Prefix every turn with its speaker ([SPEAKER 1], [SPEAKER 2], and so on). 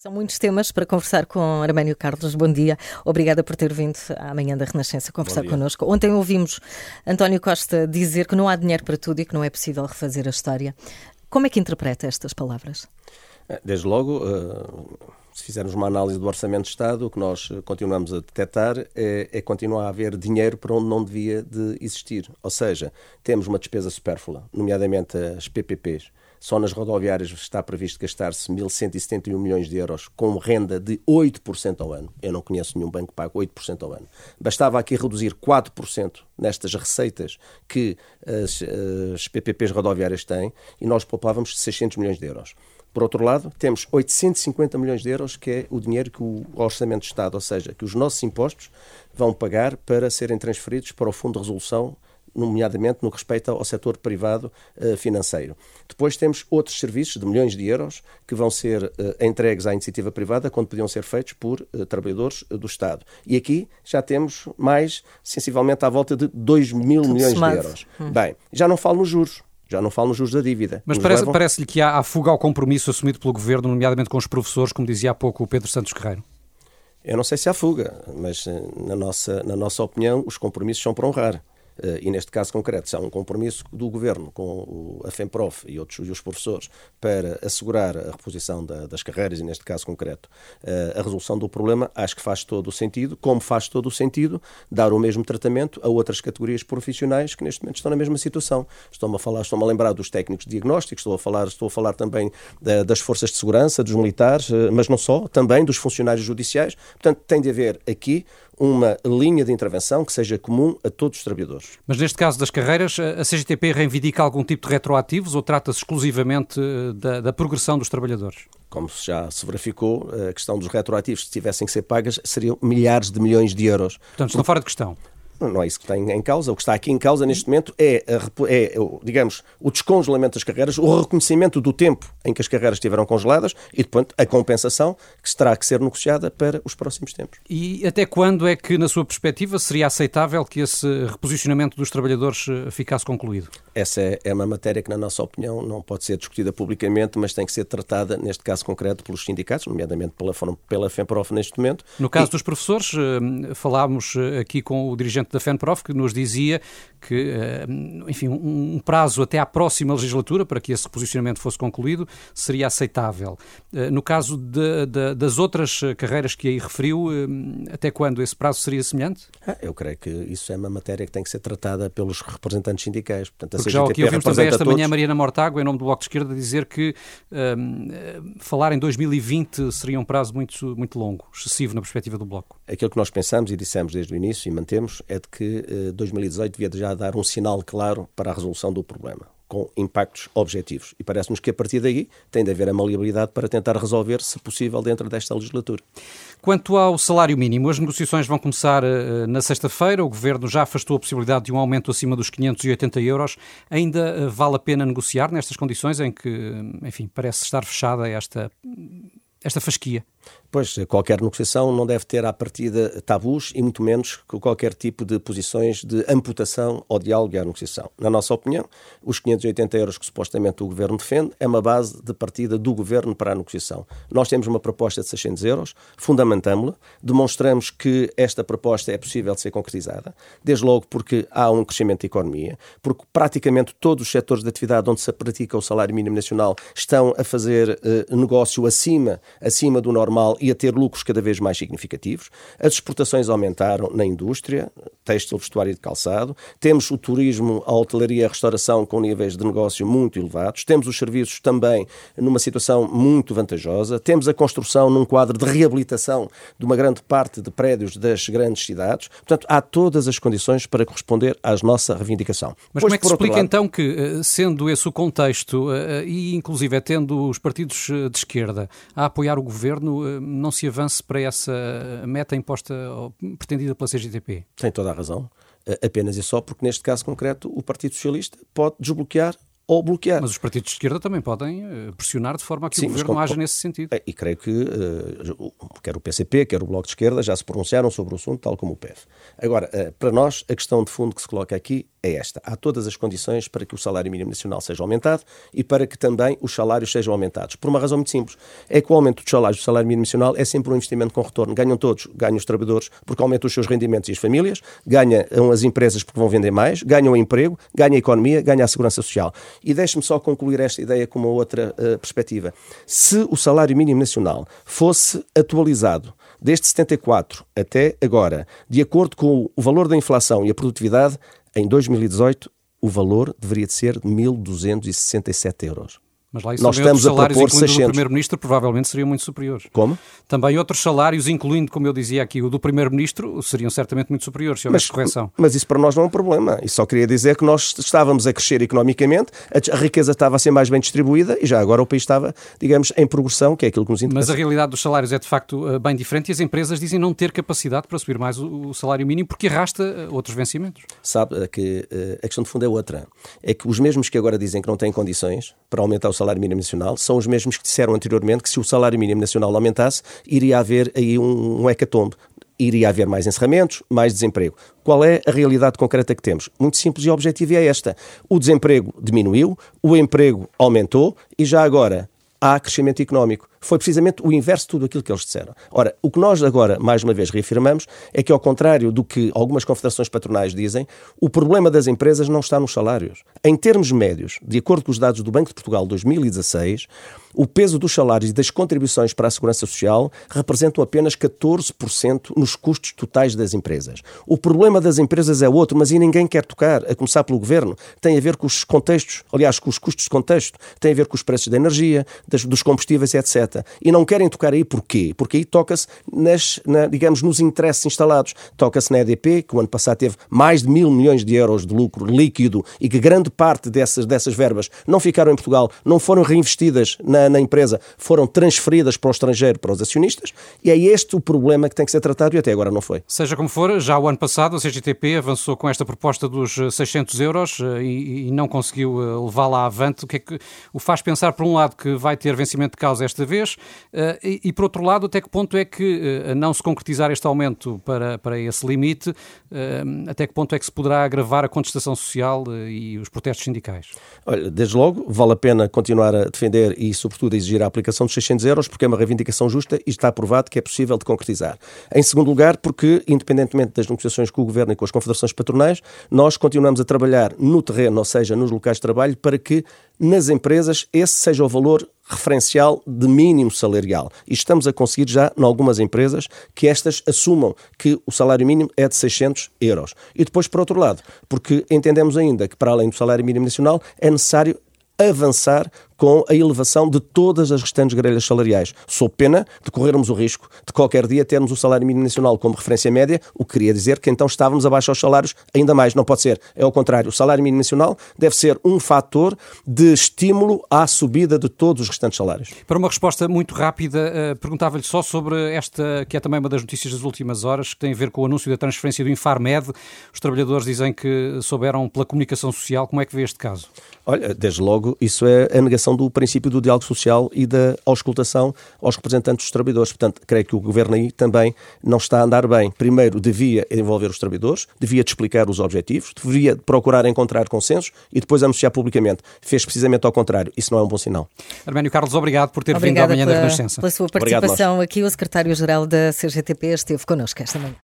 [SPEAKER 1] São muitos temas para conversar com Arménio Carlos. Bom dia. Obrigada por ter vindo à manhã da Renascença conversar connosco. Ontem ouvimos António Costa dizer que não há dinheiro para tudo e que não é possível refazer a história. Como é que interpreta estas palavras?
[SPEAKER 2] Desde logo, se fizermos uma análise do Orçamento de Estado, o que nós continuamos a detectar é continuar a haver dinheiro para onde não devia de existir. Ou seja, temos uma despesa supérflua, nomeadamente as PPPs. Só nas rodoviárias está previsto gastar-se 1.171 milhões de euros com renda de 8% ao ano. Eu não conheço nenhum banco que pague 8% ao ano. Bastava aqui reduzir 4% nestas receitas que as PPPs rodoviárias têm e nós poupávamos 600 milhões de euros. Por outro lado, temos 850 milhões de euros, que é o dinheiro que o Orçamento de Estado, ou seja, que os nossos impostos vão pagar para serem transferidos para o Fundo de Resolução, nomeadamente no respeito ao setor privado financeiro. Depois temos outros serviços de milhões de euros que vão ser entregues à iniciativa privada quando podiam ser feitos por trabalhadores do Estado. E aqui já temos mais, sensivelmente, à volta de 2 mil milhões de euros. Bem, já não falo nos juros. Já não falo nos juros da dívida.
[SPEAKER 3] Mas parece-lhe que há fuga ao compromisso assumido pelo Governo, nomeadamente com os professores, como dizia há pouco o Pedro Santos Guerreiro.
[SPEAKER 2] Eu não sei se há fuga, mas na nossa opinião os compromissos são para honrar. E neste caso concreto, há um compromisso do Governo com a FENPROF e os professores para assegurar a reposição das carreiras e, neste caso concreto, a resolução do problema. Acho que faz todo o sentido, como faz todo o sentido dar o mesmo tratamento a outras categorias profissionais que neste momento estão na mesma situação. Estou-me a lembrar dos técnicos de diagnóstico, estou a falar também das forças de segurança, dos militares, mas não só, também dos funcionários judiciais. Portanto, tem de haver aqui uma linha de intervenção que seja comum a todos os trabalhadores.
[SPEAKER 3] Mas neste caso das carreiras, a CGTP reivindica algum tipo de retroativos ou trata-se exclusivamente da progressão dos trabalhadores?
[SPEAKER 2] Como já se verificou, a questão dos retroativos, se tivessem que ser pagas, seriam milhares de milhões de euros.
[SPEAKER 3] Portanto, estão fora de questão.
[SPEAKER 2] Não é isso que está em causa. O que está aqui em causa neste momento digamos, o descongelamento das carreiras, o reconhecimento do tempo em que as carreiras estiveram congeladas e, depois, a compensação que terá que ser negociada para os próximos tempos.
[SPEAKER 3] E até quando é que, na sua perspectiva, seria aceitável que esse reposicionamento dos trabalhadores ficasse concluído?
[SPEAKER 2] Essa é uma matéria que, na nossa opinião, não pode ser discutida publicamente, mas tem que ser tratada, neste caso concreto, pelos sindicatos, nomeadamente pela FENPROF neste momento.
[SPEAKER 3] No caso dos professores, falámos aqui com o dirigente da FENPROF, que nos dizia que, enfim, um prazo até à próxima legislatura para que esse reposicionamento fosse concluído seria aceitável. No caso das outras carreiras que aí referiu, até quando esse prazo seria semelhante?
[SPEAKER 2] Eu creio que isso é uma matéria que tem que ser tratada pelos representantes sindicais. Portanto,
[SPEAKER 3] porque já aqui ouvimos também esta manhã a Mariana Mortágua, em nome do Bloco de Esquerda, dizer que falar em 2020 seria um prazo muito, muito longo, excessivo na perspectiva do Bloco.
[SPEAKER 2] Aquilo que nós pensamos e dissemos desde o início e mantemos é de que 2018 devia já dar um sinal claro para a resolução do problema, com impactos objetivos. E parece-nos que a partir daí tem de haver a maleabilidade para tentar resolver, se possível, dentro desta legislatura.
[SPEAKER 3] Quanto ao salário mínimo, as negociações vão começar na sexta-feira. O Governo já afastou a possibilidade de um aumento acima dos 580 euros. Ainda vale a pena negociar nestas condições em que, enfim, parece estar fechada esta fasquia?
[SPEAKER 2] Pois, qualquer negociação não deve ter à partida tabus e muito menos qualquer tipo de posições de amputação ao diálogo e à negociação. Na nossa opinião, os 580 euros que supostamente o Governo defende é uma base de partida do Governo para a negociação. Nós temos uma proposta de 600 euros, fundamentamos-la, demonstramos que esta proposta é possível de ser concretizada, desde logo porque há um crescimento da economia, porque praticamente todos os setores de atividade onde se pratica o salário mínimo nacional estão a fazer negócio acima do normal e a ter lucros cada vez mais significativos. As exportações aumentaram na indústria, têxtil, vestuário e de calçado. Temos o turismo, a hotelaria e a restauração com níveis de negócio muito elevados. Temos os serviços também numa situação muito vantajosa. Temos a construção num quadro de reabilitação de uma grande parte de prédios das grandes cidades. Portanto, há todas as condições para corresponder à nossa reivindicação.
[SPEAKER 3] Mas como é que se explica então que, sendo esse o contexto e inclusive tendo os partidos de esquerda a apoiar o Governo, não se avance para essa meta imposta ou pretendida pela CGTP?
[SPEAKER 2] Tem toda a razão. Apenas e só porque, neste caso concreto, o Partido Socialista pode desbloquear ou bloquear.
[SPEAKER 3] Mas os partidos de esquerda também podem pressionar de forma a que o governo haja nesse sentido.
[SPEAKER 2] E creio que quer o PCP, quer o Bloco de Esquerda já se pronunciaram sobre o assunto, tal como o PEV. Agora, para nós, a questão de fundo que se coloca aqui é esta. Há todas as condições para que o salário mínimo nacional seja aumentado e para que também os salários sejam aumentados. Por uma razão muito simples. É que o aumento dos salários do salário mínimo nacional é sempre um investimento com retorno. Ganham todos. Ganham os trabalhadores porque aumentam os seus rendimentos e as famílias, ganham as empresas porque vão vender mais, ganham o emprego, ganha a economia, ganha a segurança social. E deixe-me só concluir esta ideia com uma outra perspectiva. Se o salário mínimo nacional fosse atualizado desde 74 até agora, de acordo com o valor da inflação e a produtividade, em 2018 o valor deveria de ser de 1.267 euros.
[SPEAKER 3] Mas lá isso também outros salários, incluindo o do Primeiro-Ministro, provavelmente seriam muito superiores.
[SPEAKER 2] Como?
[SPEAKER 3] Também outros salários, incluindo, como eu dizia aqui, o do Primeiro-Ministro, seriam certamente muito superiores, se houvesse correção.
[SPEAKER 2] Mas isso para nós não é um problema. Isso só queria dizer que nós estávamos a crescer economicamente, a riqueza estava a ser mais bem distribuída e já agora o país estava, digamos, em progressão, que é aquilo que nos interessa.
[SPEAKER 3] Mas a realidade dos salários é de facto bem diferente e as empresas dizem não ter capacidade para subir mais o salário mínimo porque arrasta outros vencimentos.
[SPEAKER 2] Sabe que a questão de fundo é outra. É que os mesmos que agora dizem que não têm condições para aumentar o salário mínimo nacional são os mesmos que disseram anteriormente que se o salário mínimo nacional aumentasse, iria haver aí um hecatombe. Iria haver mais encerramentos, mais desemprego. Qual é a realidade concreta que temos? Muito simples e objetiva é esta. O desemprego diminuiu, o emprego aumentou e já agora há crescimento económico. Foi precisamente o inverso de tudo aquilo que eles disseram. Ora, o que nós agora, mais uma vez, reafirmamos é que, ao contrário do que algumas confederações patronais dizem, o problema das empresas não está nos salários. Em termos médios, de acordo com os dados do Banco de Portugal 2016, o peso dos salários e das contribuições para a Segurança Social representam apenas 14% nos custos totais das empresas. O problema das empresas é outro, mas ninguém quer tocar, a começar pelo Governo. Tem a ver com os contextos, aliás, com os custos de contexto. Tem a ver com os preços da energia, dos combustíveis, etc. E não querem tocar aí porquê? Porque aí toca-se, digamos, nos interesses instalados. Toca-se na EDP, que o ano passado teve mais de 1.000 milhões de euros de lucro líquido e que grande parte dessas verbas não ficaram em Portugal, não foram reinvestidas na empresa, foram transferidas para o estrangeiro, para os acionistas, e é este o problema que tem que ser tratado e até agora não foi.
[SPEAKER 3] Seja como for, já o ano passado a CGTP avançou com esta proposta dos 600 euros e não conseguiu levá-la avante. O que é que o faz pensar, por um lado, que vai ter vencimento de causa esta vez e por outro lado, até que ponto é que, a não se concretizar este aumento para esse limite, até que ponto é que se poderá agravar a contestação social e os protestos sindicais?
[SPEAKER 2] Olha, desde logo, vale a pena continuar a defender e, sobretudo, a exigir a aplicação dos 600 euros, porque é uma reivindicação justa e está provado que é possível de concretizar. Em segundo lugar, porque, independentemente das negociações com o Governo e com as confederações patronais, nós continuamos a trabalhar no terreno, ou seja, nos locais de trabalho, para que nas empresas esse seja o valor referencial de mínimo salarial. E estamos a conseguir já, em algumas empresas, que estas assumam que o salário mínimo é de 600 euros. E depois, por outro lado, porque entendemos ainda que, para além do salário mínimo nacional, é necessário avançar com a elevação de todas as restantes grelhas salariais, sob pena de corrermos o risco de qualquer dia termos o salário mínimo nacional como referência média, o que queria dizer que então estávamos abaixo aos salários ainda mais. Não pode ser. É ao contrário. O salário mínimo nacional deve ser um fator de estímulo à subida de todos os restantes salários.
[SPEAKER 3] Para uma resposta muito rápida, perguntava-lhe só sobre esta, que é também uma das notícias das últimas horas, que tem a ver com o anúncio da transferência do Infarmed. Os trabalhadores dizem que souberam pela comunicação social. Como é que vê este caso?
[SPEAKER 2] Olha, desde logo, isso é a negação do princípio do diálogo social e da auscultação aos representantes dos trabalhadores. Portanto, creio que o Governo aí também não está a andar bem. Primeiro, devia envolver os trabalhadores, devia explicar os objetivos, deveria procurar encontrar consensos e depois anunciar publicamente. Fez precisamente ao contrário. Isso não é um bom sinal.
[SPEAKER 3] Arménio Carlos, obrigado por ter vindo à Manhã da Renascença.
[SPEAKER 1] Pela sua participação aqui. O secretário-geral da CGTP esteve connosco esta manhã.